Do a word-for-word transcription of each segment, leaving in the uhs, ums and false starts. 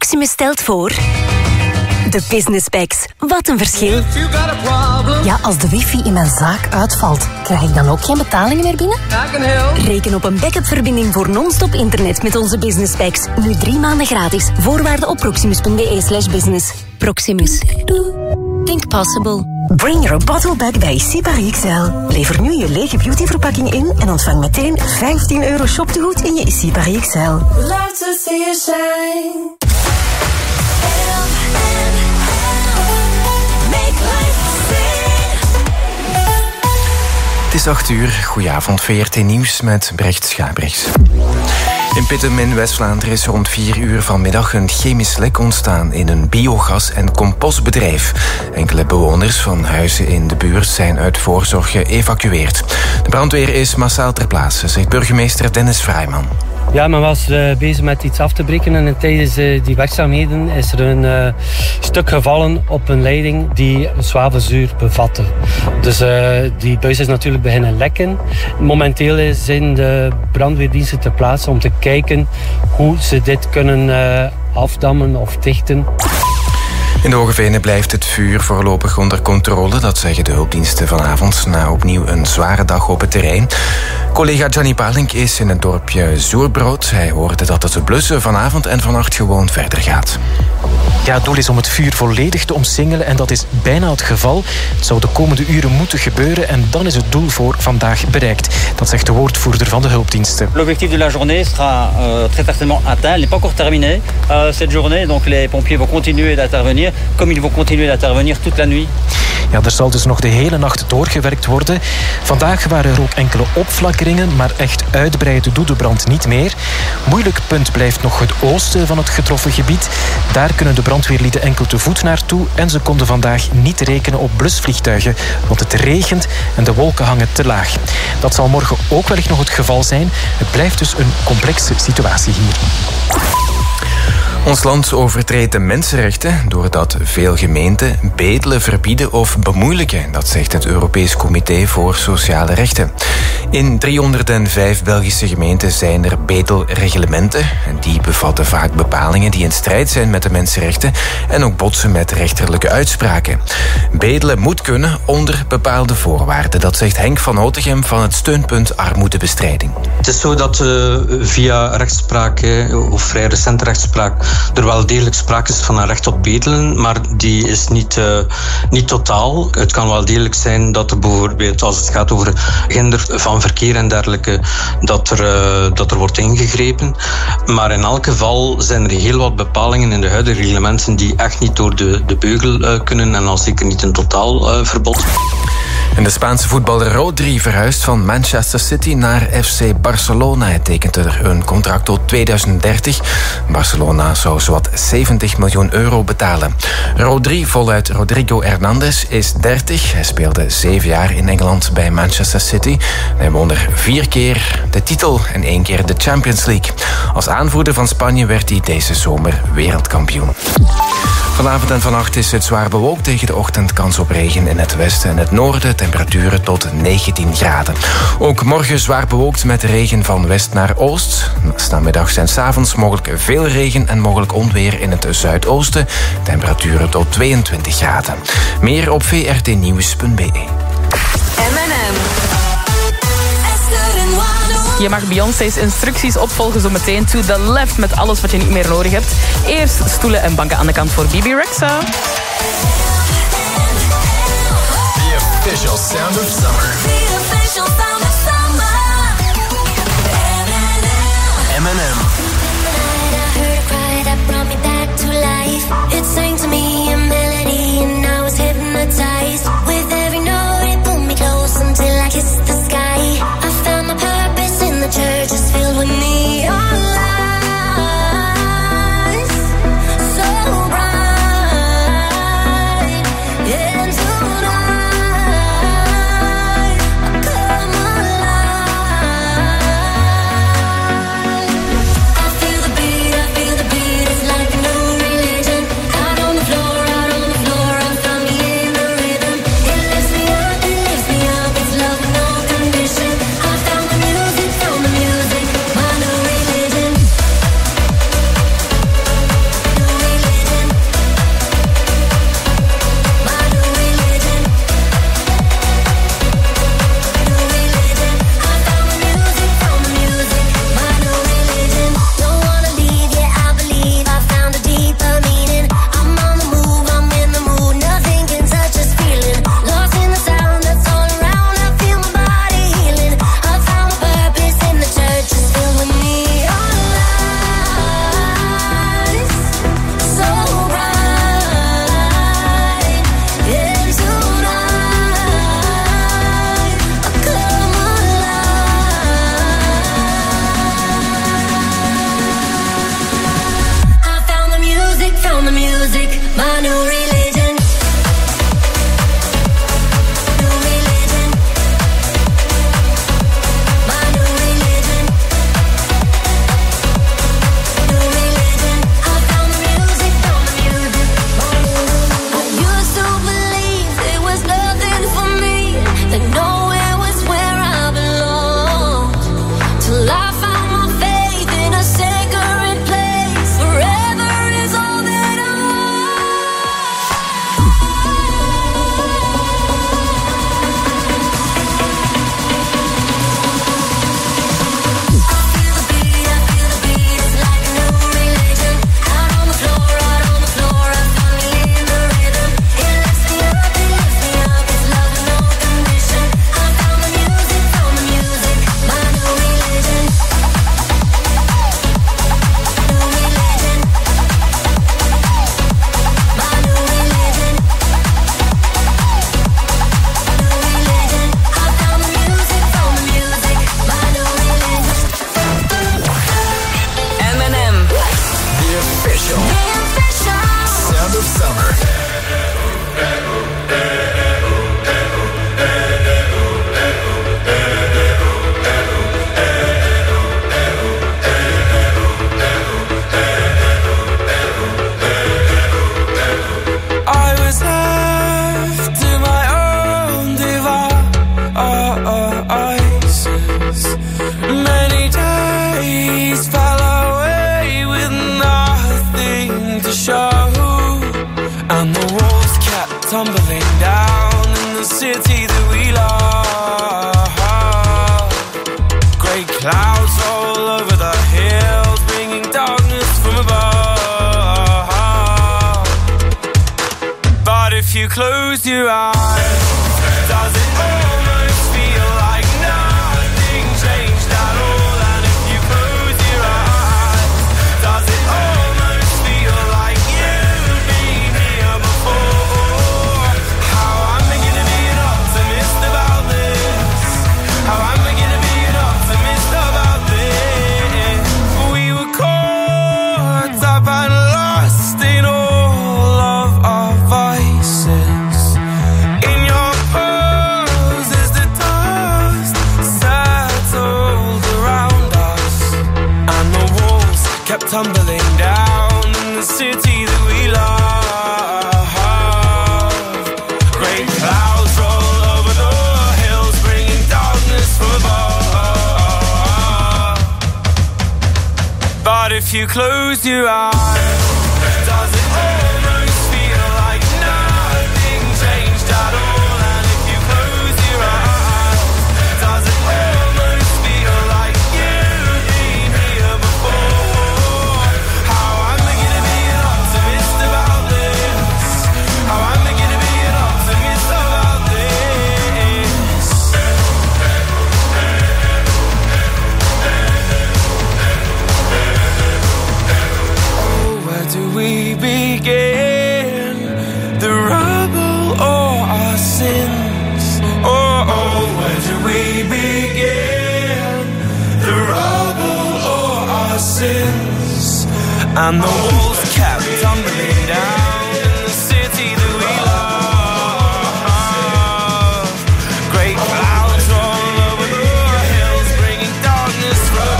Proximus stelt voor... De Business Packs. Wat een verschil. Ja, als de wifi in mijn zaak uitvalt, krijg ik dan ook geen betalingen meer binnen? Reken op een backup-verbinding voor non-stop internet met onze Business Packs. Nu drie maanden gratis. Voorwaarden op proximus.be slash business. Proximus. Think possible. Bring your bottle back bij Sipari X L. Lever nu je lege beautyverpakking in en ontvang meteen vijftien euro shoptegoed in je Sipari X L. Love to see you shine. Het is acht uur. Goedenavond, V R T Nieuws met Brecht Schabrichs. In Pittem in West-Vlaanderen is rond vier uur vanmiddag een chemisch lek ontstaan in een biogas- en compostbedrijf. Enkele bewoners van huizen in de buurt zijn uit voorzorg geëvacueerd. De brandweer is massaal ter plaatse, zegt burgemeester Dennis Vrijman. Ja, men was uh, bezig met iets af te breken en tijdens uh, die werkzaamheden is er een uh, stuk gevallen op een leiding die zwavelzuur bevatte. Dus uh, die buis is natuurlijk beginnen lekken. Momenteel zijn de brandweerdiensten ter plaatse om te kijken hoe ze dit kunnen uh, afdammen of dichten. In de Hoogevenen blijft het vuur voorlopig onder controle. Dat zeggen de hulpdiensten vanavond na opnieuw een zware dag op het terrein. Collega Gianni Palink is in het dorpje Zoerbrood. Hij hoorde dat het blussen vanavond en vannacht gewoon verder gaat. Ja, het doel is om het vuur volledig te omsingelen en dat is bijna het geval. Het zou de komende uren moeten gebeuren en dan is het doel voor vandaag bereikt. Dat zegt de woordvoerder van de hulpdiensten. L'objectif de la journée sera euh, très certainement atteint. Il n'est pas encore terminé euh, cette journée. Donc les pompiers vont continuer d'intervenir, comme ils vont continuer d'intervenir toute la nuit. Ja, er zal dus nog de hele nacht doorgewerkt worden. Vandaag waren er ook enkele opflakkeringen, maar echt uitbreiden doet de brand niet meer. Moeilijk punt blijft nog het oosten van het getroffen gebied. Daar kunnen de brandweerlieden enkel te voet naartoe en ze konden vandaag niet rekenen op blusvliegtuigen, want het regent en de wolken hangen te laag. Dat zal morgen ook wellicht nog het geval zijn. Het blijft dus een complexe situatie hier. Ons land overtreedt de mensenrechten doordat veel gemeenten bedelen verbieden of bemoeilijken. Dat zegt het Europees Comité voor Sociale Rechten. In driehonderdvijf Belgische gemeenten zijn er bedelreglementen. En die bevatten vaak bepalingen die in strijd zijn met de mensenrechten en ook botsen met rechterlijke uitspraken. Bedelen moet kunnen onder bepaalde voorwaarden. Dat zegt Henk van Hotegem van het steunpunt Armoedebestrijding. Het is zo dat uh, via rechtspraak, uh, of vrij recente rechtspraak, er wel degelijk sprake is van een recht op bedelen, maar die is niet, uh, niet totaal. Het kan wel degelijk zijn dat er bijvoorbeeld, als het gaat over hinder van verkeer en dergelijke, dat er, uh, dat er wordt ingegrepen. Maar in elk geval zijn er heel wat bepalingen in de huidige reglementen die echt niet door de, de beugel uh, kunnen en al zeker niet een totaal uh, verbod. En de Spaanse voetballer Rodri verhuist van Manchester City naar F C Barcelona. Hij tekent er een contract tot tweeduizend dertig. Barcelona zou zowat zeventig miljoen euro betalen. Rodri, voluit Rodrigo Hernandez, is dertig. Hij speelde zeven jaar in Engeland bij Manchester City. Hij won er vier keer de titel en één keer de Champions League. Als aanvoerder van Spanje werd hij deze zomer wereldkampioen. Vanavond en vannacht is het zwaar bewolkt, tegen de ochtend kans op regen in het westen en het noorden. Temperaturen tot negentien graden. Ook morgen zwaar bewolkt met regen van west naar oost. 's Namiddags en 's avonds mogelijk veel regen en mogelijk onweer in het zuidoosten. Temperaturen tot tweeëntwintig graden. Meer op v r t nieuws punt b e. M en M. Je mag Beyoncé's instructies opvolgen zo meteen. To the left met alles wat je niet meer nodig hebt. Eerst stoelen en banken aan de kant voor Bibi Rexha. The official sound of summer. The official sound of summer. M and M. I heard a cry that brought me back to life. It sang to me a melody and I was hypnotized. With every note it pulled me close until I kissed the sky. I found my purpose in the church is filled with neon lights. So bright. And tonight I come alive. my new religion. New religion. My new religion. New religion. I found the music, found the music. I used to believe there was nothing for me, that nowhere was where I belonged, till I found my faith in a sacred place. Forever is all that I tumbling down in the city that we love. Great clouds all over the hills, bringing darkness from above. But if you close your eyes, does it almost feel like nothing changed at all? And if you close your eyes, does it almost feel like you've been here before? How am I gonna be an optimist about this? How am I gonna be an optimist about this? We were caught up and lost in all of our vices. In your poses, the dust settled around us, and the walls kept tumbling down in the city that we love. Great clouds roll over the hills, bringing darkness from above. But if you close your eyes, does it almost feel like nothing changed at all? And if you close your eyes, does it almost feel like you've been here before? How am I gonna be an optimist about this? How am I gonna be an optimist about this? Oh, where do we begin? The rubble or our sins? Oh, oh, where do we begin? The rubble or our sins? And the walls kept tumbling down in the city that we love. Great clouds roll over the hills, bringing darkness from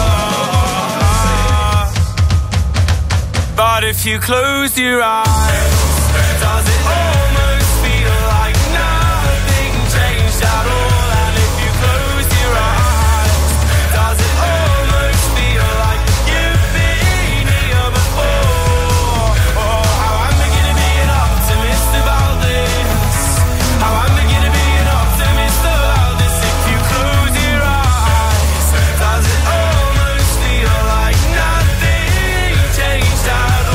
above. But if you close your eyes, does it almost feel like nothing changed at all? And if you close your eyes, does it almost feel like you've been here before? Oh, how am I gonna be an optimist about this? How am I gonna be an optimist about this? If you close your eyes, does it almost feel like nothing changed at all?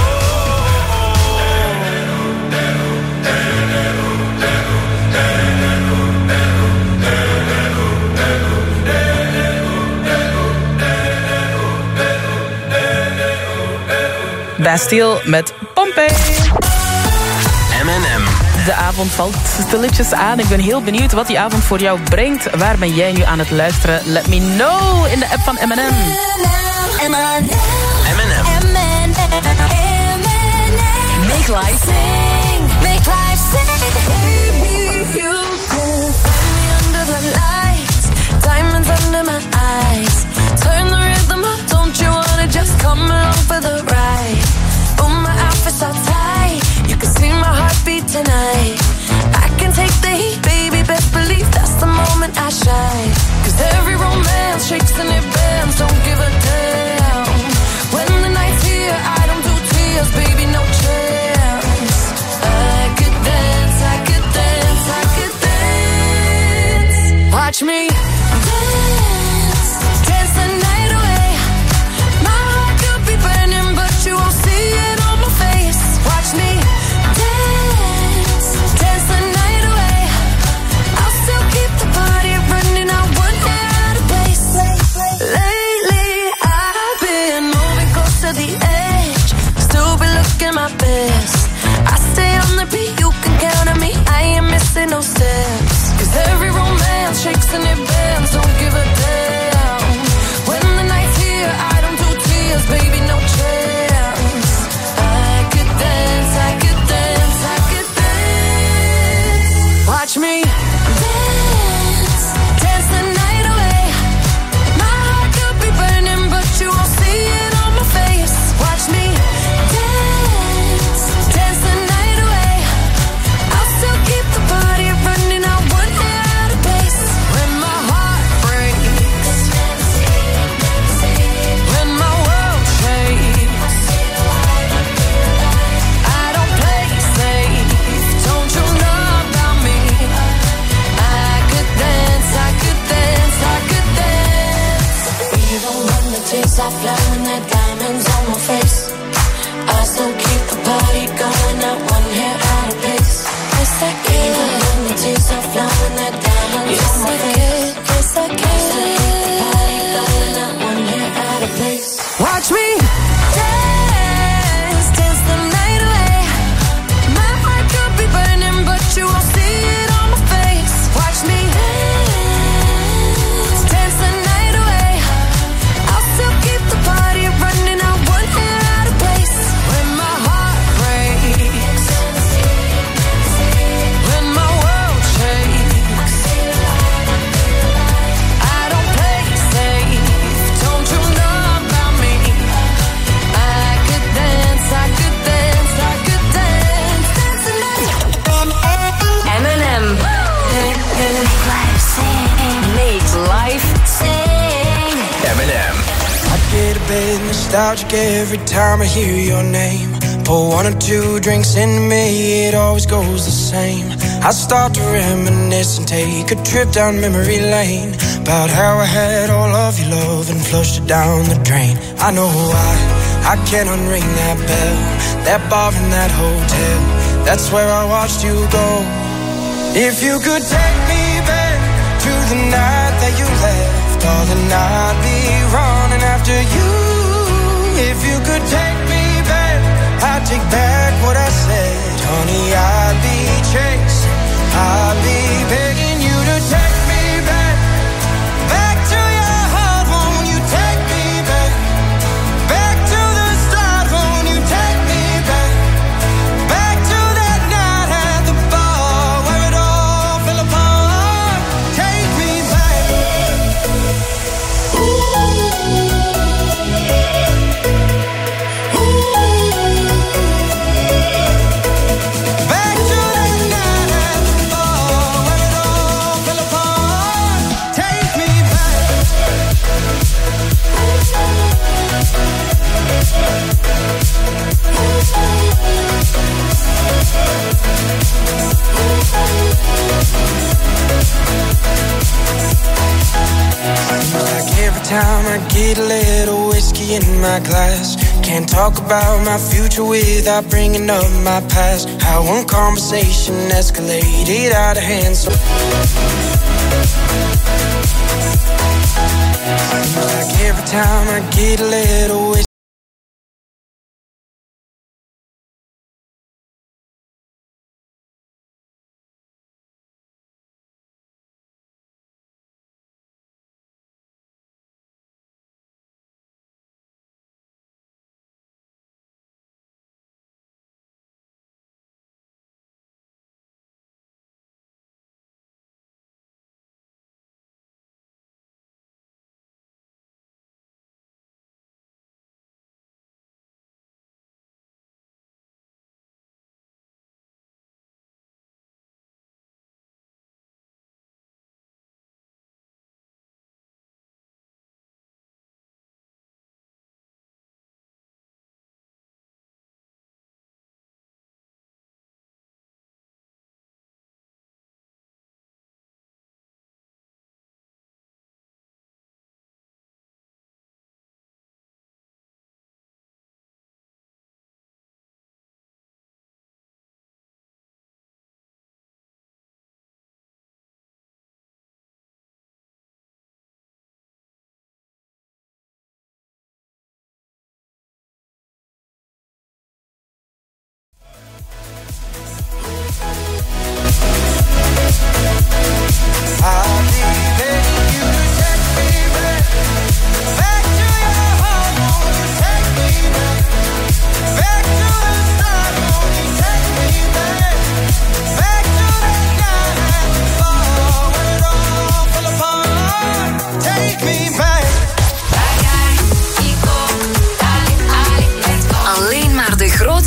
Bastille met Pompeii. M en M. De avond valt stilletjes aan. Ik ben heel benieuwd wat die avond voor jou brengt. Waar ben jij nu aan het luisteren? Let me know in de app van M en M. M en M. Make life my best. I stay on the beat, you can count on me. I ain't missing no steps. Cause every romance shakes and it bends, don't give a damn. When the night's here, I don't do tears, baby, no chance. I could dance, I could dance, I could dance. Watch me dance, dance the night away. My heart could be burning, but you won't see it on my face. Watch me dance, dance the night away. I'll still keep the party running, I won't hear out of place. When my heart breaks, when my world shakes, I don't play safe, don't you know about me? I could dance, I could dance, I could dance. Even when the tears are flowing, that diamonds on my face, I still keep the party going, not one hair out of place. Yes, I can. Even when the tears are flowing, that diamonds yes, on my I face. Can. Yes, I can. I still keep the party going, not one hair out of place. Watch me dance, dance the night away. My heart could be burning, but you won't see it on my face. Watch me dance, dance the night away. I'll still keep the party running, I won't hear out of place. When my heart breaks, when my world shakes, I don't play safe, don't you know about me? I could dance, I could dance, I could dance, dance the night. Eminem. Make life sing, Make life sing. Eminem. I get a bit nostalgic every time I hear your name. Pour one or two drinks into me, it always goes the same. I start to reminisce and take a trip down memory lane, about how I had all of your love and flushed it down the drain. I know why, I can't unring that bell, that bar in that hotel, that's where I watched you go. If you could take me back to the night that you left, darling, I'd be running after you. If you could take me back, I'd take back what I said. Honey, I'd be chasing, I'd be begging you to take me back, back to your heart. Won't you take me back, back to the start? Won't you take me back, back to that night at the bar where it all fell apart? Take me back. Back to that night at the bar where it all fell apart. Take me back. Like every time I get a little whiskey in my glass, can't talk about my future without bringing up my past. How one conversation escalated out of hand. So like every time I get a little whiskey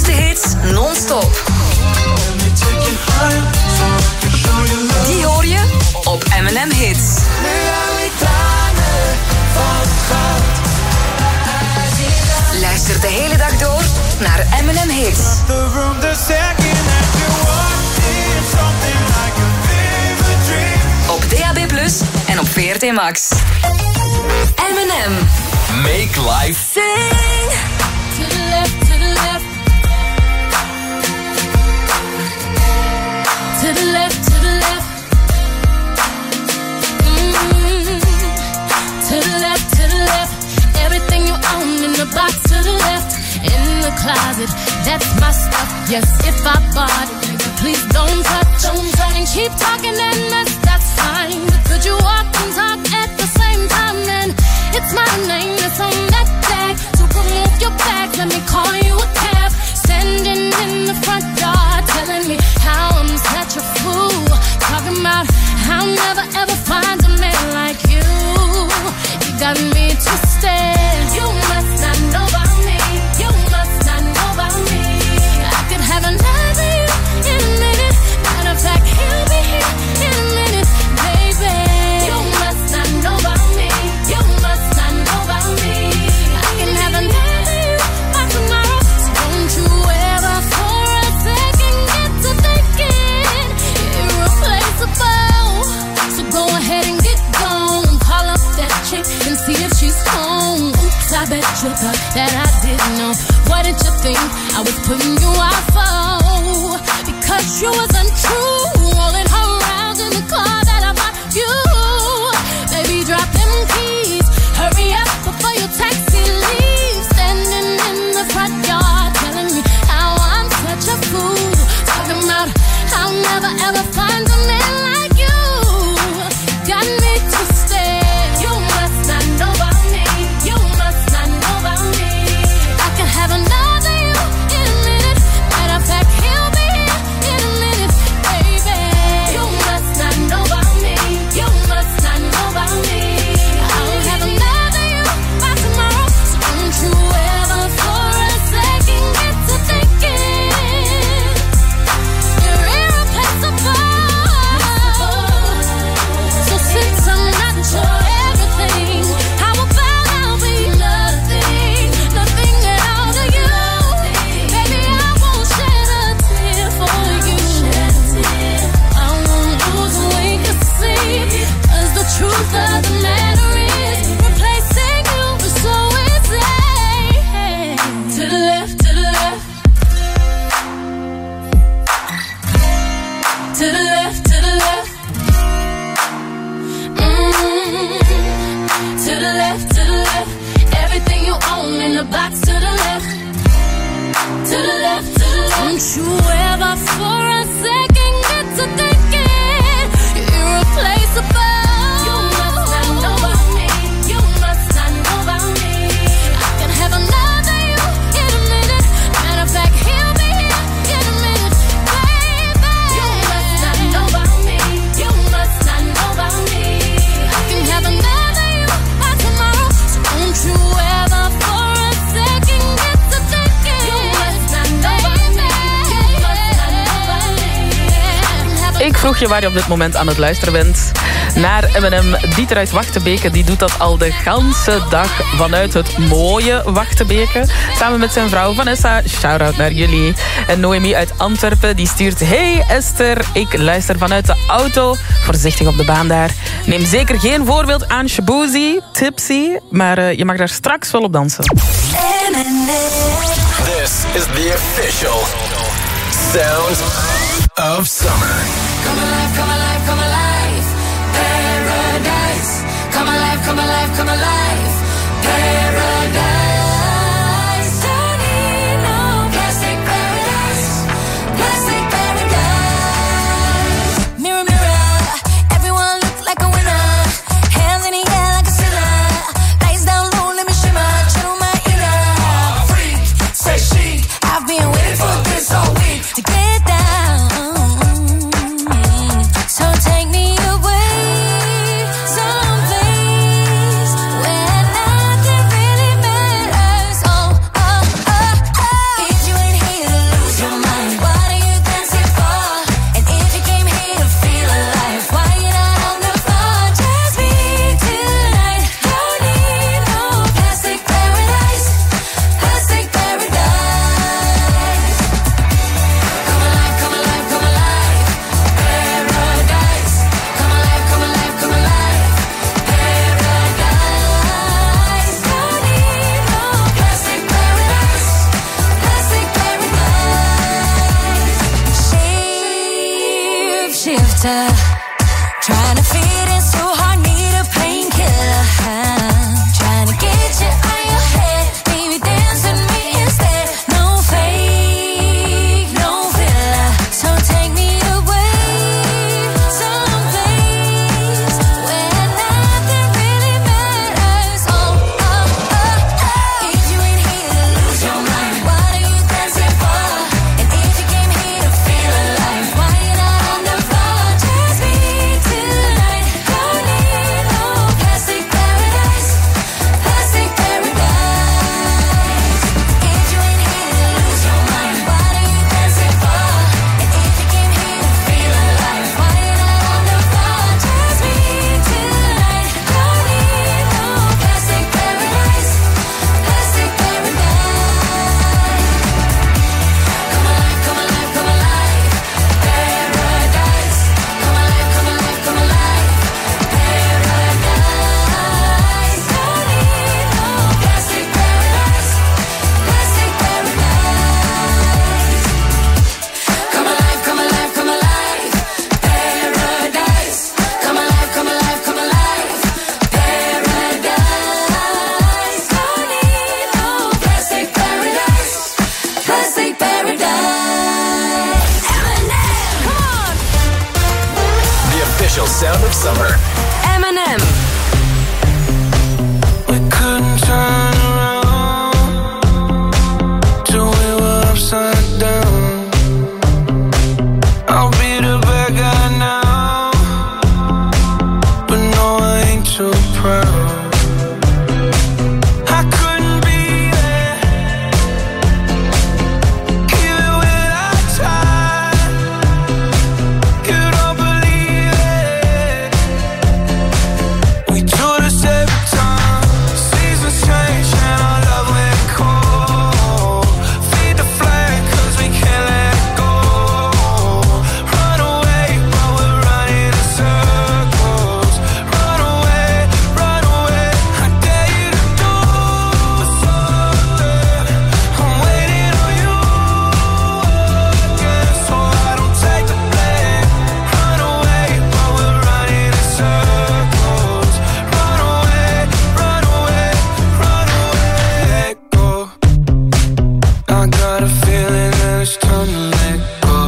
grootste hits non-stop. Die hoor je op M en M Hits. Luister de hele dag door naar M en M Hits. Op D A B plus, en op V R T Max. M en M. Make life Sing to the left, to the left, to the left, to the left, mm-hmm. To the left, to the left. Everything you own in the box to the left, in the closet. That's my stuff. Yes, if I bought it, nigga, please don't touch, don't touch. And keep talking and that's that's fine. But could you walk and talk at the same time? Then it's my name that's on that tag. So remove your bags, let me call you a cab. Standing in the front yard, telling me how I'm such a fool. Talking about how I'll never ever find a man like you. You got me twisted. You must not know about me. You must not know about me. I could have another you in a minute. Matter of fact, he'll be here in a minute, baby. You must not know about me. You must not know about me. I can have another you by tomorrow. So don't you ever for a second get to thinking irreplaceable. So go ahead and get gone. Call up that chick and see if she's home. Oops, I bet you thought that I didn't know. What did you think I was putting you out for? Because you was untrue, rolling her around in the car that I bought you. Baby, drop them keys, hurry up before your taxi leaves. Standing in the front yard, telling me how I'm such a fool. Talking about I'll never ever find a man like you. Got me twisted. You must not know about me. You must not know about me. I can have another you in a minute. Matter of fact, he'll be here in a minute, baby. You must not know about me. You must not know about me. I'll have another you by tomorrow. So don't you ever for a second get to thinking you're irreplaceable. So since I'm not your everything, how about I'll be nothing, nothing at all to you? Baby, I won't shed a tear for you. I won't lose a wink of sleep, 'cause the truth of the matter is replacing you is so easy. To the left, to the left, to the left, to the left. Mm-hmm. To the left, to the left. Everything you own in the box to the left. To the left, to the left. Don't you ever for a second get to thinking you're irreplaceable. You must not know about me. You must not know about me. I can have another you in a minute. Matter of fact, he'll be here in a minute, baby. You must not know about me. You must not know about me. I can have another you by tomorrow. So don't you ever for a second get to thinking you must not know about me. You must not know about me. I can have Ik vroeg je waar je op dit moment aan het luisteren bent. Naar M en M. Dieter uit Wachtebeke, die doet dat al de ganse dag vanuit het mooie Wachtebeke. Samen met zijn vrouw Vanessa. Shout-out naar jullie. En Noemi uit Antwerpen, die stuurt: Hey Esther, ik luister vanuit de auto. Voorzichtig op de baan daar. Neem zeker geen voorbeeld aan Shabuzi, Tipsy. Maar uh, je mag daar straks wel op dansen. This is the official sound of summer. Come alive, come alive, come alive. Paradise. Come alive, come alive, come alive. Paradise. Don't need no plastic paradise. Plastic paradise. Mirror, mirror. Everyone look like a winner. Hands in the air like a sinner. Lights down low, let me shimmer. Channel my inner. Freak, say chic. I've been waiting for this all week to get down. So take me away someplace where nothing really matters. doctor. Trying to fit in so hard, need a painkiller. Trying to get you out your head, baby, dance with me instead. No fake, no filler. So take me away, someplace where nothing really matters. Oh, oh, oh, oh. If you ain't here to lose your mind, what are you dancing for? And if you came here to feel alive, why you not on the floor? Just me tonight. Don't need no plastic paradise, plastic paradise. If you ain't here to lose your mind, what are you dancing for? And if you came here to feel alive, why you not on the floor? Just me tonight. Don't need no plastic paradise, plastic paradise. Come alive, come alive, come alive, paradise. Come alive, come alive, come alive, paradise. Don't need no plastic paradise, plastic paradise. Come alive, come alive, come alive, paradise. Come alive, come alive, come alive, paradise. Don't need no plastic paradise, plastic paradise. Eminem, come on. The official sound of summer. Eminem. We couldn't turn around till we were upside down. I'll be the bad guy now, but no, I ain't too proud. I couldn't be there, even when I tried. You don't believe it. We do this every time. Seasons change and our love went cold. Feed the flag 'cause we can't let go. Run away, but we're running in circles. Run away, run away. I dare you to do something. I'm waiting on you again, so I don't take the blame. Run away, but we're running in circles. Run away, run away, run away. Go. I got a feeling that it's time to let go.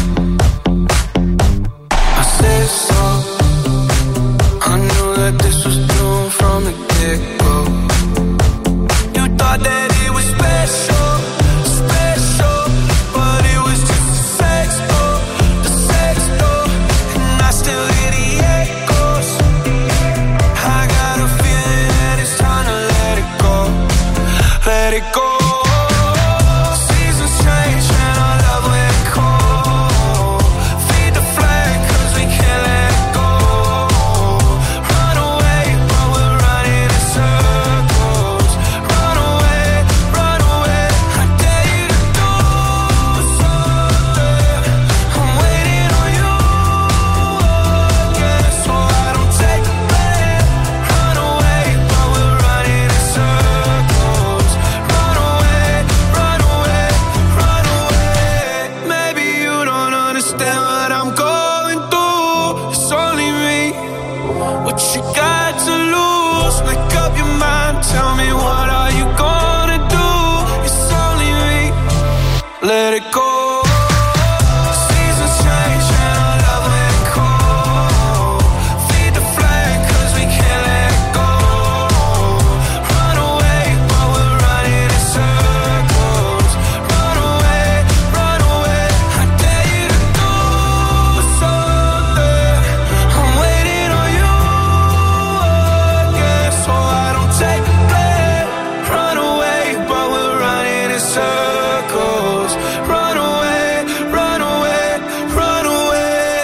I said so. I knew that this was doomed from the get-go. You thought that it was special, special, but it was just a sex door, the sex door, and I still hear the echoes. I got a feeling that it's time to let it go, let it go. Seasons change and our love went cold. Feed the flag 'cause we can't let go. Run away, but we're running in circles. Run away, run away. I dare you to do something. I'm waiting on you again, so I don't take the blame. Run away, but we're running in circles. Run away, run away, run away. Maybe you don't understand what I'm going through. It's only me. What you got to lose? Make up your mind. Tell me, what are you gonna do? It's only me. Let it go. Seasons change and our love went cold. Feed the flag 'cause we can't let go. Run away, but we're running in circles. Run away, run away. I dare you to do something. I'm waiting on you again, so I don't take the blame. Run away, but we're running in circles. Run away, run away, run away.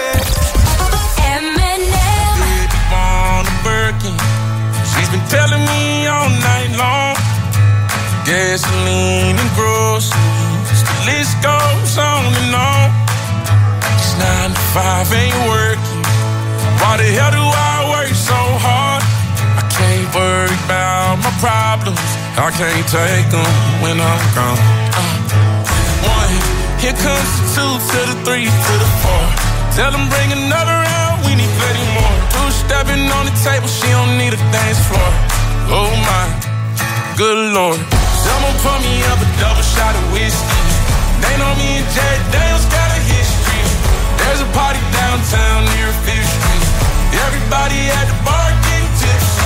Eminem. On a Birkin. She's been telling me all night long. Gasoline and groceries, the list goes on and on. It's nine to five, ain't working. Why the hell do I work so hard? I can't worry about my problems. I can't take them when I'm gone. Uh, one, here comes the two to the three to the four. Tell them bring another round, we need plenty more. Two-stepping on the table, she don't need a dance floor. Oh my, good lord. Someone pour me up a double shot of whiskey. They know me and Jack Daniels got a history. There's a party downtown near Fifth Street. Everybody at the bar getting tipsy.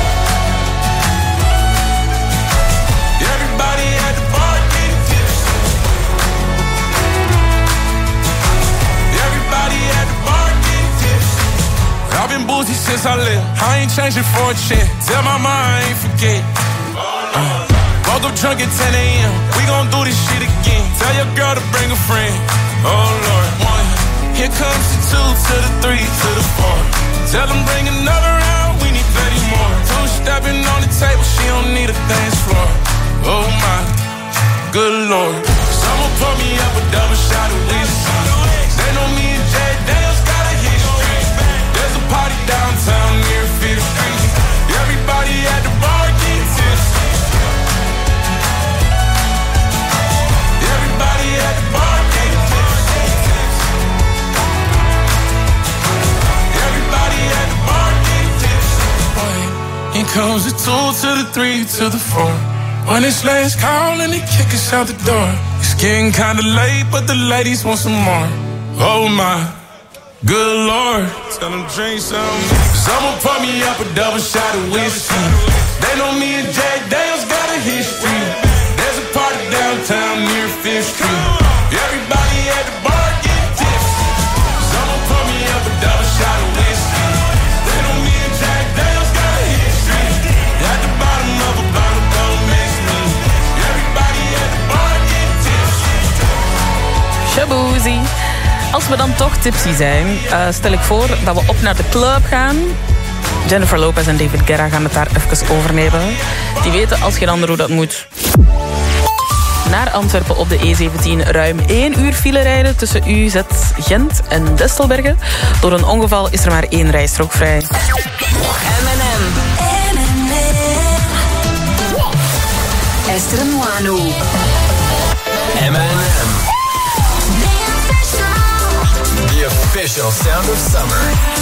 Everybody at the bar getting tipsy. Everybody at the bar getting tipsy. I've been boozy since I left. I ain't changing for a check. Tell my mom I ain't forget. Uh, woke up drunk at ten a.m. We gon' do this shit again. Tell your girl to bring a friend. Oh Lord, one. Here comes the two to the three to the four. Tell them bring another round, we need plenty more. Two stepping on the table, she don't need a dance floor. Oh my, good lord. Someone pour me up a double shot of whiskey. They know me and Jack Daniels got a history. There's a party downtown near Fifth Street. Everybody at the bar getting tipsy. Everybody at the bar getting tipsy. Everybody at the bar getting tipsy. Here comes the two to the three to the four. When it's last call and they kick us out the door. It's getting kinda late, but the ladies want some more. Oh my, good lord. Tell them drink some. Someone pour me up a double shot of whiskey. They know me and Jack Daniels got a history. There's a party downtown near Fifth Street. Everybody at the bar getting tipsy. Someone pour me up a double shot of whiskey. They know me and Jack Daniels got a history. At the bottom of a bottle, don't miss me. Everybody at the bar getting tipsy. Shaboozey. Als we dan toch tipsy zijn, uh, stel ik voor dat we op naar de club gaan. Jennifer Lopez en David Guetta gaan het daar even overnemen. Die weten als geen ander hoe dat moet. Naar Antwerpen op de E zeventien ruim één uur file rijden tussen U Z Gent en Destelbergen. Door een ongeval is er maar één rijstrook vrij. M en M. Esther Moano. M and M. The official sound of summer.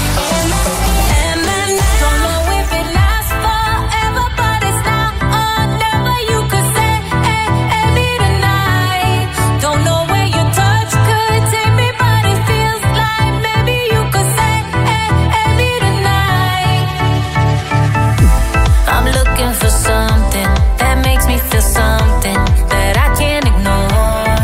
Don't know if it lasts forever, but it's now or never. You could say, hey, hey, me tonight. Don't know where your touch could take me, but it feels like maybe you could say, hey, hey, me tonight. I'm looking for something that makes me feel something that I can't ignore.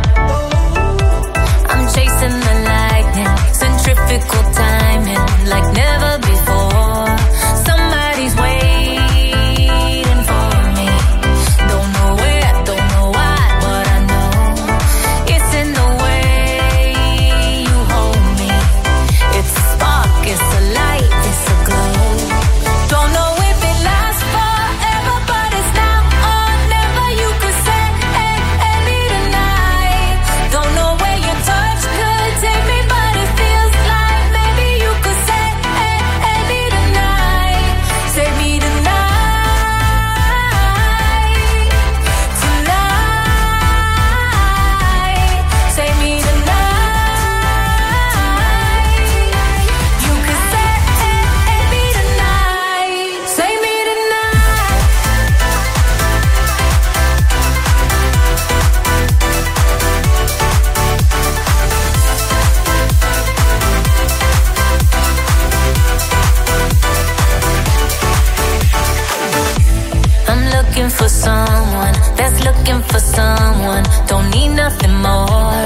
I'm chasing the lightning, centrifugal timing, like never before. Somebody's waiting for me. Don't know where, don't know why, but I know it's in the way you hold me. It's a spark, it's a light, it's a glow. Don't know if it lasts forever, but it's now or never. You could say, hey, hey, me tonight. Don't know where your touch could take me, but it feels like maybe you could say, hey, hey, me tonight. Say me tonight. Tonight. Say me tonight. You could say, hey, hey, me tonight. Say me tonight. I'm looking for someone that's looking for someone. Don't need nothing more.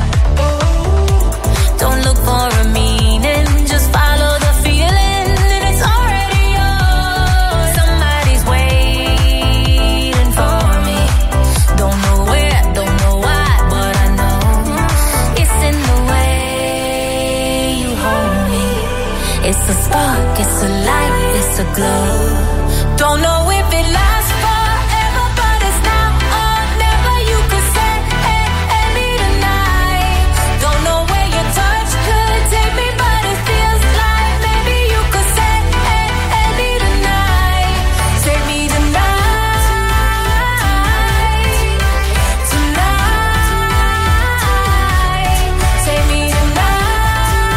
Don't look for a meaning, just follow the feeling, and it's already yours. Somebody's waiting for me. Don't know where, don't know why, but I know it's in the way you hold me. It's a spark, it's a light, it's a glow. Don't know if it lasts forever, but it's now or never. You could say, hey, hey, me tonight. Don't know where your touch could take me, but it feels like maybe you could say, hey, hey, me tonight. Say me tonight. Tonight. Say me tonight.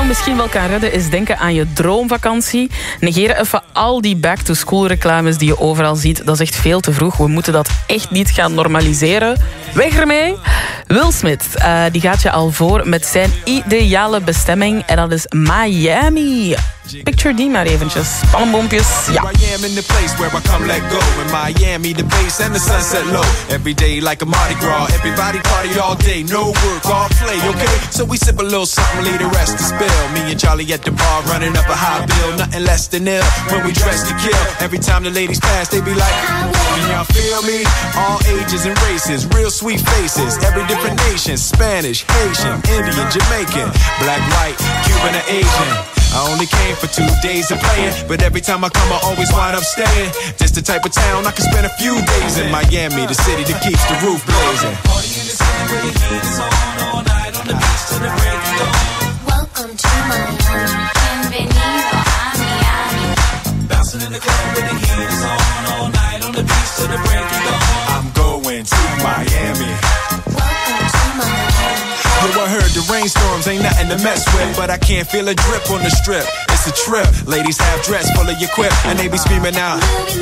jou misschien wel kan redden is denken aan je droomvakantie. Negeer even al die back-to-school reclames die je overal ziet. Dat is echt veel te vroeg. We moeten dat echt niet gaan normaliseren. Weg ermee. Will Smith, uh, die gaat je al voor met zijn ideale bestemming. En dat is Miami. Picture die maar eventjes. Palmboompjes, ja. I am in the place where I come let go. In Miami, the bass and the sunset low. Every day like a Mardi Gras. Everybody party all day. No work, all play, okay? So we sip a little something, leave the rest to spill. Me and Charlie at the bar running up a high bill. Nothing less than ill when we dress to kill. Every time the ladies pass, they be like, can y'all feel me? All ages and races, real sweet faces. Every different nation, Spanish, Haitian, Indian, Jamaican, black, white, Cuban, or Asian. I only came for two days of playing, but every time I come I always wind up staying. This the type of town I can spend a few days in. Miami, the city that keeps the roof blazing. Party in the city where the heat is on all night on the beach till the break of dawn. Welcome to Miami, bienvenido a Miami. Bouncing in the club where the heat is on all night on the beach till the break of dawn. I'm going to Miami. Welcome to Miami. Yo, I heard the rainstorms ain't nothing to mess with, but I can't feel a drip on the strip. It's a trip. Ladies have dress full of your quip, and they be screaming out.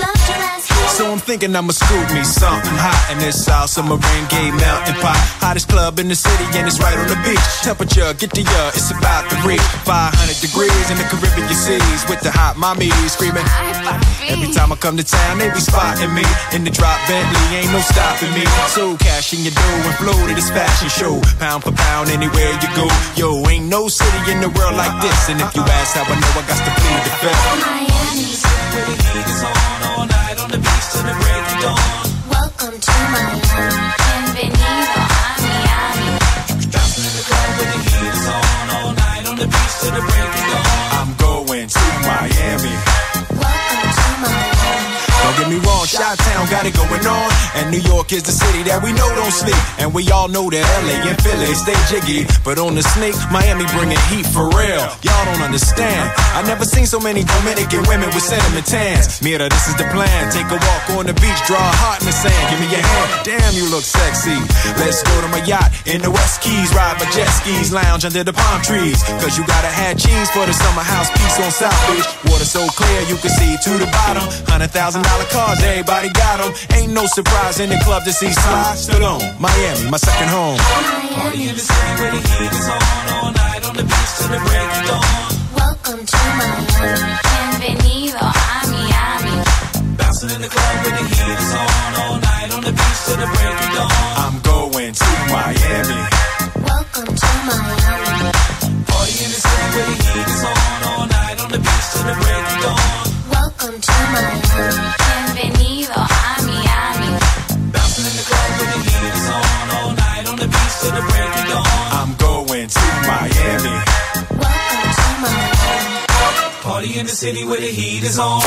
So I'm thinking I'ma scoop me something hot in this South Summer rain gay melting pot. Hottest club in the city and it's right on the beach. Temperature, get the uh, it's about to reach five hundred degrees in the Caribbean seas with the hot mommy screaming. Every time I come to town, they be spotting me in the drop Bentley, ain't no stopping me. So cash in your dough and flow to this fashion show. Pound for pound, anywhere you go. Yo, ain't no city in the world like this. And if you ask how I know, I got to plead the fifth. Miami, where the heat is on all night on the beach till the break of dawn. Welcome to Miami, bienvenido a Miami. Bouncing in the club where the heat is on all night on the beach till the break of dawn. I'm going to Miami. Welcome to Miami. Don't get me wrong, Chi-Town got it going on. And New York is the city that we know don't sleep. And we all know that L A and Philly stay jiggy. But on the sneak, Miami bringing heat for real. Y'all don't understand. I never seen so many Dominican women with cinnamon tans. Mira, this is the plan. Take a walk on the beach, draw a heart in the sand. Give me your hand. Damn, you look sexy. Let's go to my yacht in the West Keys. Ride my jet skis, lounge under the palm trees. Cause you gotta have cheese for the summer house piece on South Beach. Water so clear you can see to the bottom. Hundred thousand dollar cars, everybody got them. Ain't no surprise in the club to see Sly Stallone. Miami, my second home. Party in the city where the heat is on all night on the beach till the break of dawn. Welcome to Miami, bienvenido a Miami. Bouncing in the club where the heat is on all night on the beach till the break of dawn. I'm going to Miami. Welcome to Miami. Party in the city where the heat is on all night on the beach till the break of dawn. Welcome to Miami, bienvenido a Miami. Bouncing in the club where the heat is on all night on the beach till the break of dawn. I'm going to Miami. Welcome to Miami. Party in the city where the heat is on.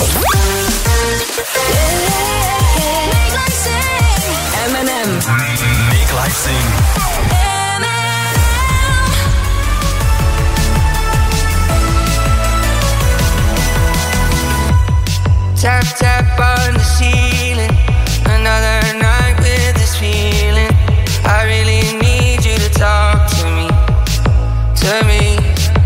Make life sing. M and M. Make life sing. Tap, tap on the ceiling. Another night with this feeling. I really need you to talk to me. To me.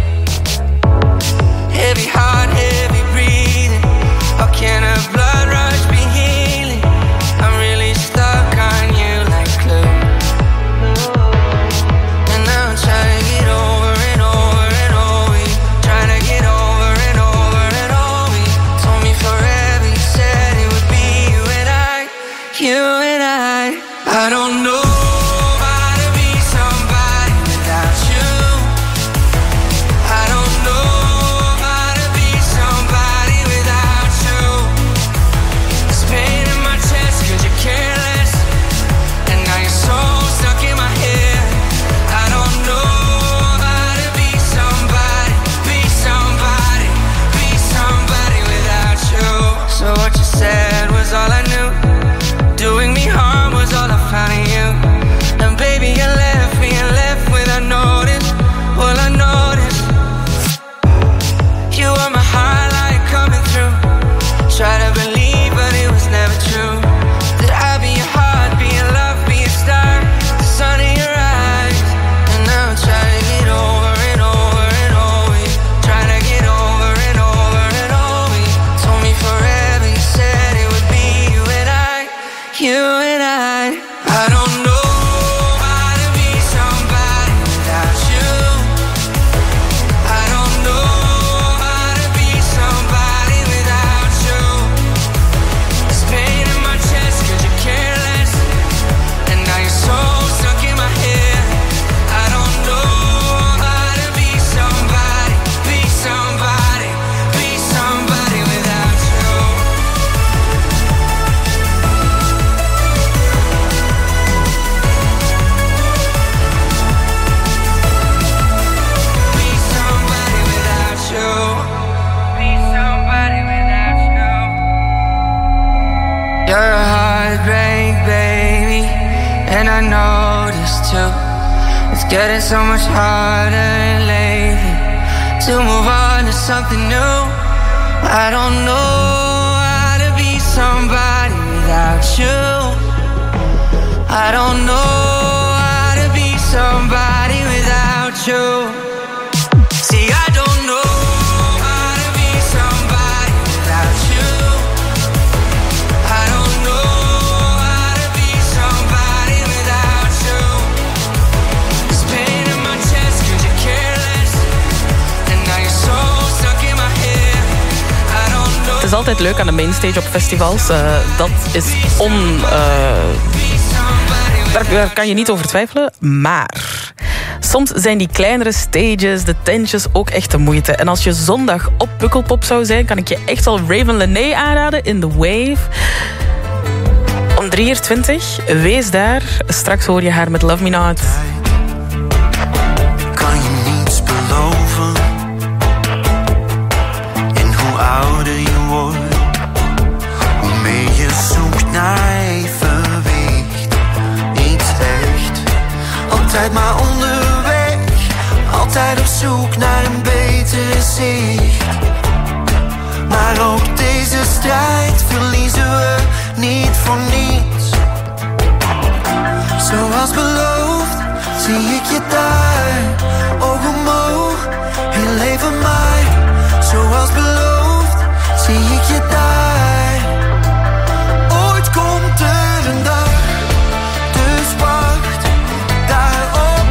Heavy heart, heavy breathing. How can a blood rush be healing? I'm really stuck on you like glue. And now I'm trying to get over and over and over you. Trying to get over and over and over you. Told me forever, you said it would be you and I. You and I. I don't know how to be somebody without you. I don't know how to be somebody without you. There's pain in my chest cause you're careless. And now you're so stuck in my head. I don't know how to be somebody, be somebody, be somebody without you. So what you said was all I knew. Doing me harm was all I found You're a heartbreak, baby, and I know this too. It's getting so much harder lately to move on to something new. I don't know how to be somebody without you. I don't know how to be somebody without you. See, I don't know how to be somebody without you. I don't know how to be somebody without you. There's pain in my chest 'cause you're careless, and now you're so stuck in my head. I don't know. Het is altijd leuk aan de mainstage op festivals. Uh, dat is on... Uh, daar, daar kan je niet over twijfelen. Maar soms zijn die kleinere stages, de tentjes, ook echt de moeite. En als je zondag op Pukkelpop zou zijn, kan ik je echt wel Raven Lené aanraden in The Wave. Om drie uur twintig, wees daar. Straks hoor je haar met Love Me Not. Kan je niets beloven? En hoe ouder je wordt, hoe meer je zoekt naar evenwicht. Iets echt, altijd maar onderweg, altijd op zoek naar een beter zicht. Maar ook deze strijd verliezen we niet voor niets. Zoals beloofd zie ik je daar, oog omhoog, heel leven mij. Zoals beloofd zie ik je daar. Ooit komt er een dag, dus wacht daarop.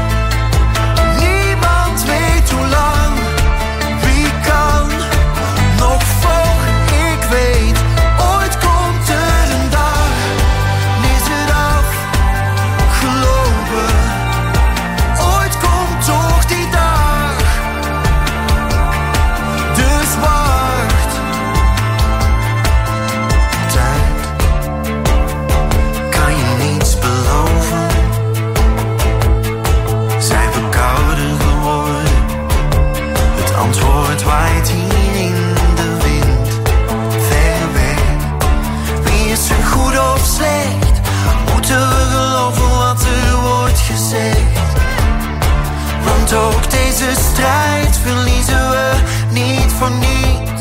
Niemand weet hoe lang, wie kan nog voor ik weet. Ooit komt er een dag, is het afgelopen. Ooit komt toch die dag, dus wacht. Tijd, kan je niets beloven? Zijn we kouder geworden? Het antwoord waait hier in de wind, ver weg. Wie is er goed of slecht? Moeten we geloven wat er wordt gezegd? Want ook deze strijd verliezen we niet voor niets.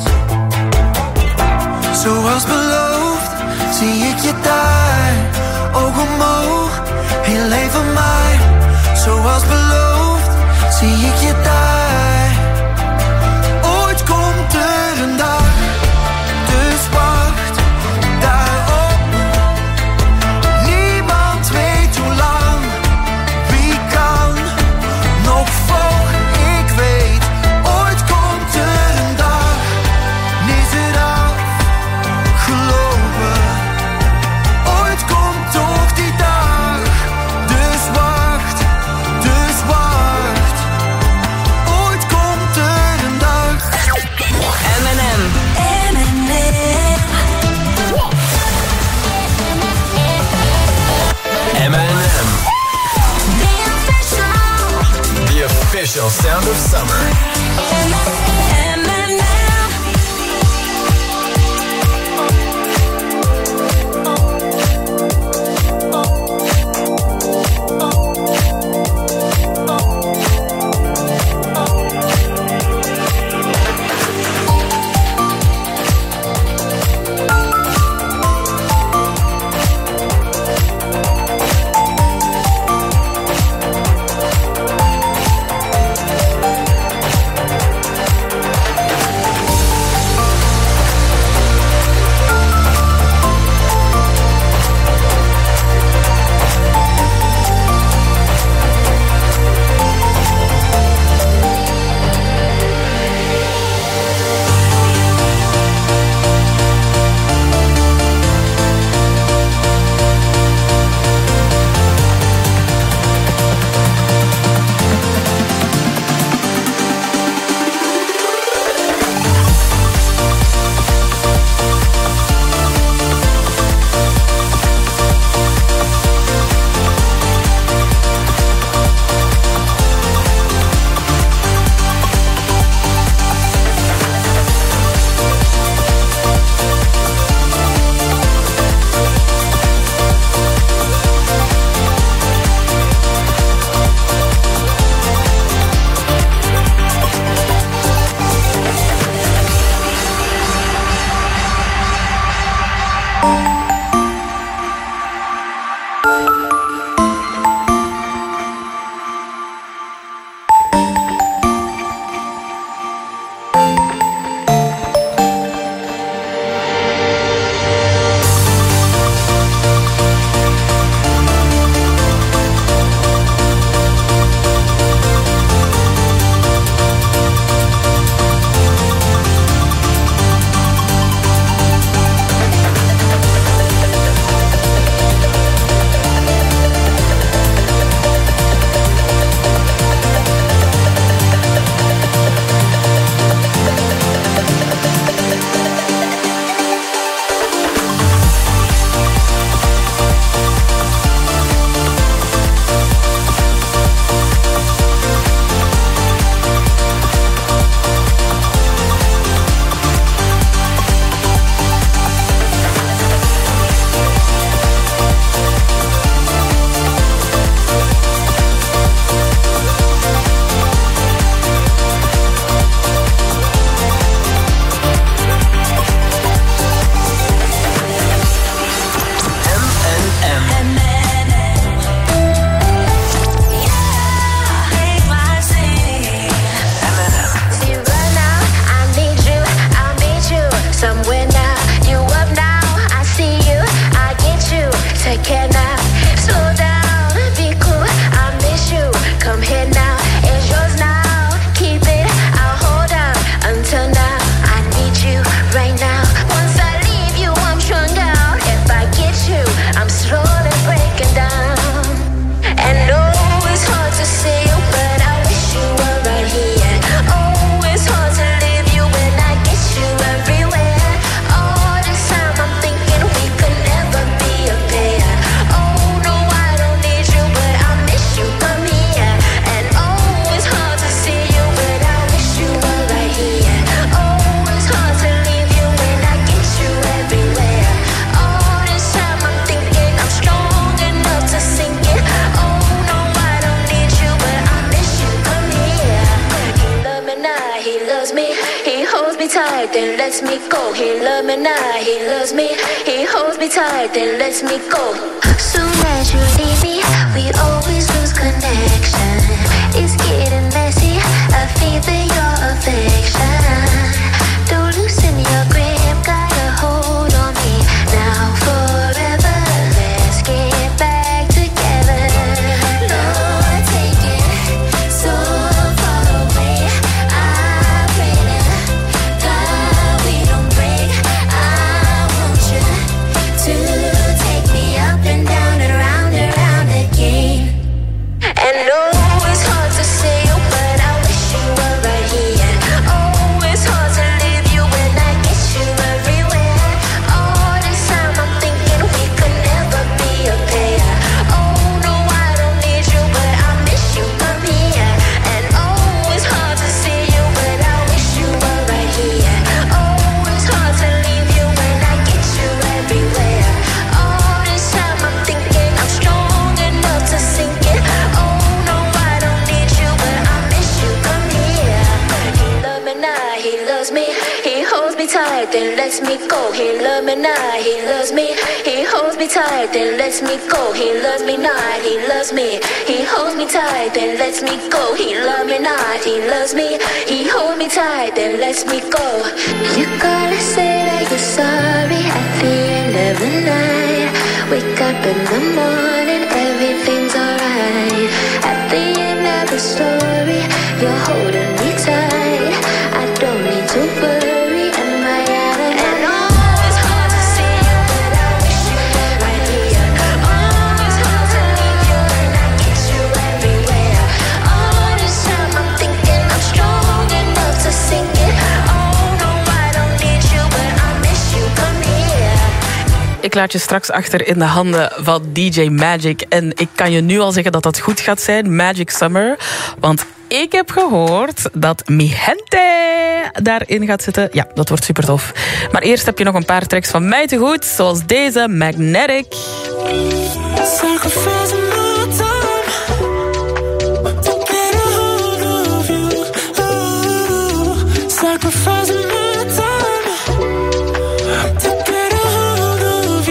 Zoals beloofd zie ik je daar, oog omhoog, heel leven mij. Zoals beloofd zie ik je daar. Ooit komt er een dag, dus wacht daarop. Niemand weet hoe lang, wie kan nog voor ik weet. Ooit komt er een dag, is het afgelopen. Ooit komt toch die dag, dus wacht, dus wacht. Ooit komt er een dag. M en M. M en M. M and M. The official sound of summer. M and M. tight, then lets me go. He loves me now, he loves me. He holds me tight, then lets me go. Soon as you leave me, we always lose connection. It's getting messy, I feel that your affection. Don't loosen your grip, got a hold on me now forever. Let's get back together. Lord, take it so far away. I pray to God we don't break. I want you to take me up and down and round and round again. And no, it's hard to say you, but I wish you were right here. Oh, it's hard to leave you when I get you everywhere. All this time I'm thinking we could never be a pair. Oh no, I don't need you, but I miss you, come here. And oh, it's hard to see you, but I wish you were right here. Oh, it's hard to leave you when I get you everywhere. All this time I'm thinking I'm strong enough to sink it. Oh no, I don't need you, but I miss you, come here. He loves me now, he loves me. He holds me tight, then lets me go. He loves me now, he loves me. He holds me tight, then lets me go. He loves me not, he loves me. He holds me tight, then lets me go. He loves me not, he loves me. He holds me tight, then lets me go. You gotta say that you're sorry at the end of the night. Wake up in the morning, everything's alright. At the end of the story, you're holding me tight. I don't need to worry, am I out of and oh, it's hard to see you, but I wish you were right here. Oh, it's hard to leave you when I get you everywhere. All this time I'm thinking I'm strong enough to sink it. Oh no, I don't need you, but I miss you, come here. Ik laat je straks achter in de handen van D J Magic. En ik kan je nu al zeggen dat dat goed gaat zijn. Magic Summer. Want ik heb gehoord dat Mi Gente daarin gaat zitten. Ja, dat wordt super tof. Maar eerst heb je nog een paar tracks van mij te goed. Zoals deze, Magnetic. Sacrificing my time to get a hold of you. Ooh, sacrificing my time to get a hold of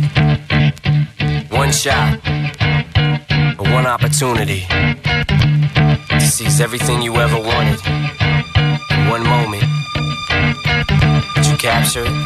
One shot, one opportunity to seize everything you ever wanted in one moment. Did you capture it,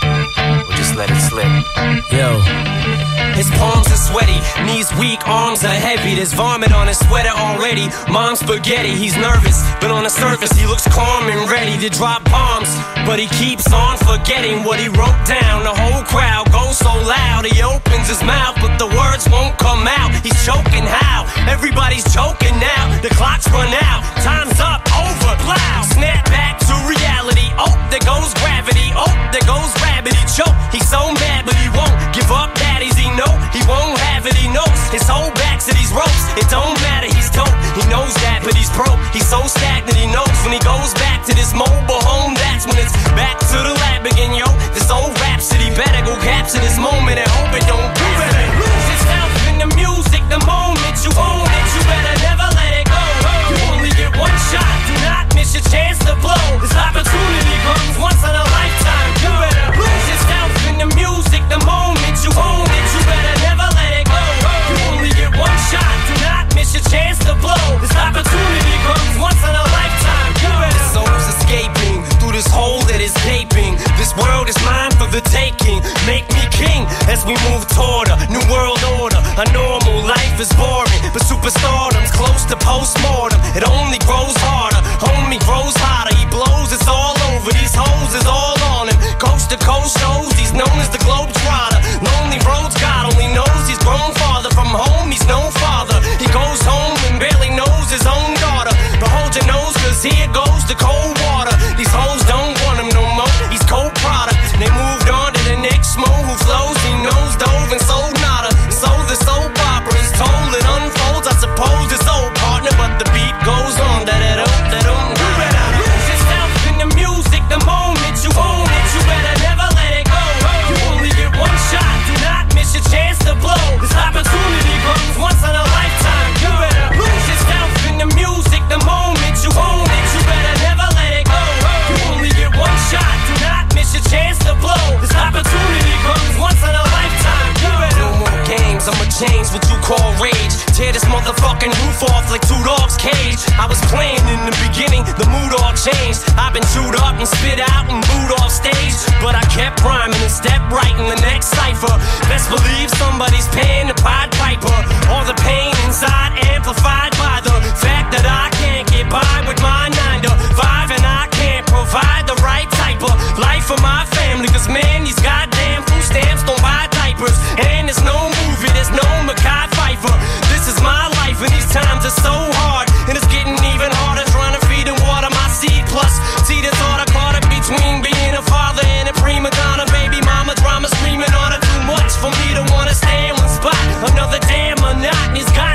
or just let it slip? Yo. His palms are sweaty, knees weak, arms are heavy. There's vomit on his sweater already. Mom's spaghetti, he's nervous, but on the surface he looks calm and ready to drop bombs. But he keeps on forgetting what he wrote down. The whole crowd goes so loud, he opens his mouth, but the words won't come out. He's choking how? Everybody's choking now. The clock's run out, time's up, over, plow. Snap back to reality, oh, there goes gravity. Oh, there goes rabbit, he choke. He's so mad, but he won't give up, daddies, he know. He won't have it, he knows. His whole back to these ropes. It don't matter, he's dope. He knows that, but he's broke. He's so stagnant, he knows. When he goes back to this mobile home, that's when it's back to the lab again, yo. This old rhapsody better go capture this moment and hope it don't you better lose yourself in the music. The moment you own it, you better never let it go. You only get one shot, do not miss your chance to blow. This opportunity comes once in a lifetime. You better lose yourself in the music. The moment you own it, you better never let it go. You only get one shot, do not miss your chance to blow. This opportunity comes once in a lifetime. You better. The soul's escaping through this hole that is gaping. This world is mine for the taking. Make me king as we move toward a new world order. A normal life is boring, but superstardom's close to postmortem. It only grows harder, homie grows hotter. He blows, it's all over. These hoes is all on him. Coast to coast shows, he's known as the Globetrotter. Lonely roads, God only knows he's grown farther from home. He's no father. He goes home and barely knows his own daughter. But hold your nose, cause here goes the cold water. These hoes don't want him no more. He's cold product. They moved on to the next mo who flows. He knows dove and sold nada. So the soap opera is told, it unfolds. I suppose it's old partner, but the beat goes on. Da da da da da. You better lose yourself in the music. The moment you own it, you better never let it go. You only get one shot, do not miss your chance to blow. This opportunity comes once in a lifetime. You better lose yourself in the music. The moment you own it, you better never let it go. You only get one shot, do not miss your chance to blow. This opportunity comes once in a lifetime. You better. No more games, I'ma change what you call rage. Tear this motherfucking roof off like two dogs' cage. I was playing in the beginning, the mood all changed. I've been chewed up and spit out and booed off stage, but I kept rhyming and stepped right in the next cipher. Best believe somebody's paying the Pied Piper. All the pain inside amplified by the fact that I can't get by with my nine to five, and I can't provide the right type of life for my family. Cause man, these goddamn food stamps don't buy diapers, and there's no movie, there's no Mackay Pfeiffer. This is my life and these times are so hard, and it's getting even harder trying to feed and water my seed. Plus, see the thought I caught it between being a father and a prima donna. Baby mama drama screaming on her, too much for me to wanna stay in one spot. Another damn monotonous guy.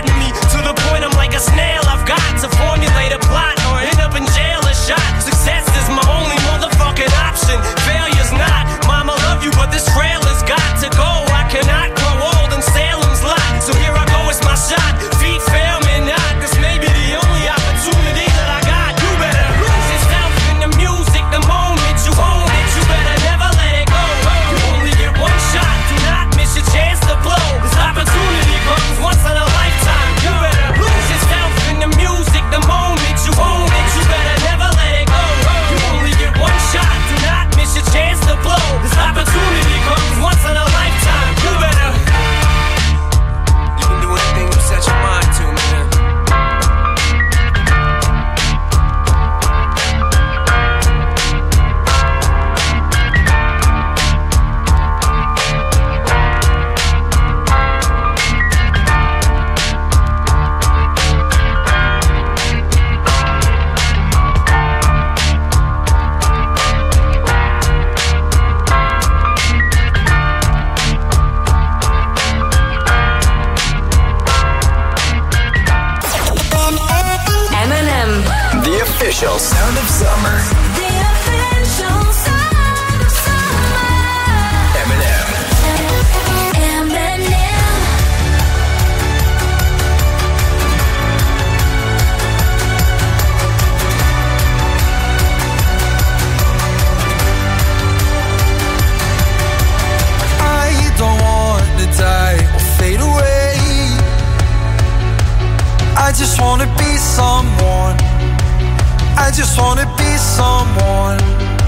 someone. I just wanna be someone.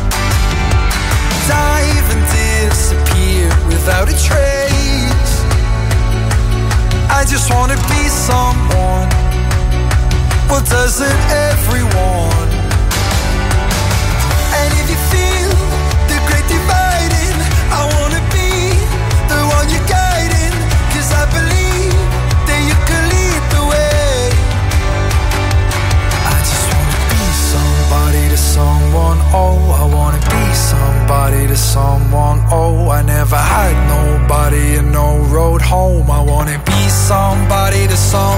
Dive and disappear without a trace. I just wanna be someone. Well, doesn't everyone? And if you feel the great dividing, I wanna be the one you're guiding. Cause I believe that you can lead the way. I just wanna be somebody to someone. Oh, I wanna be somebody to someone. Oh, I never had nobody and no road home. I wanna be somebody to someone.